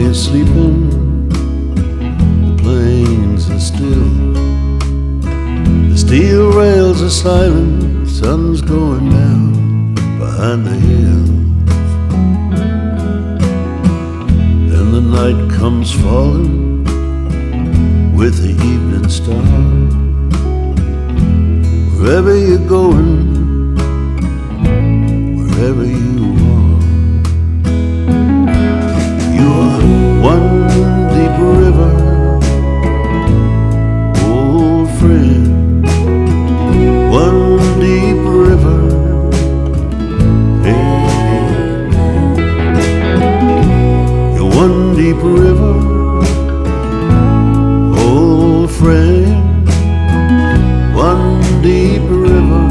you're sleeping, the plains are still. The steel rails are silent, sun's going down behind the hills. And the night comes falling with the evening star. Wherever you're going, wherever you are, you are one deep river, old friend, one deep river. Hey, you're one deep river, old friend, one deep river.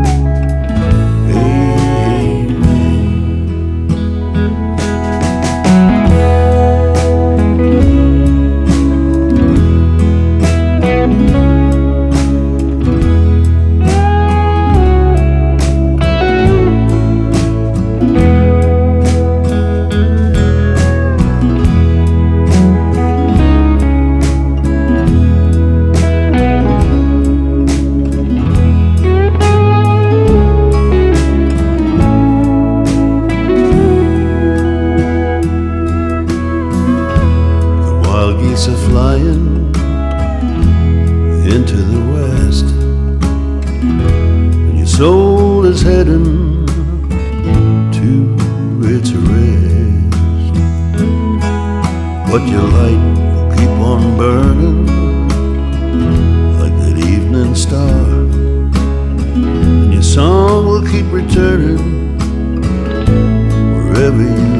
Wild geese are flying into the west, and your soul is heading to its rest. But your light will keep on burning like that evening star, and your song will keep returning wherever you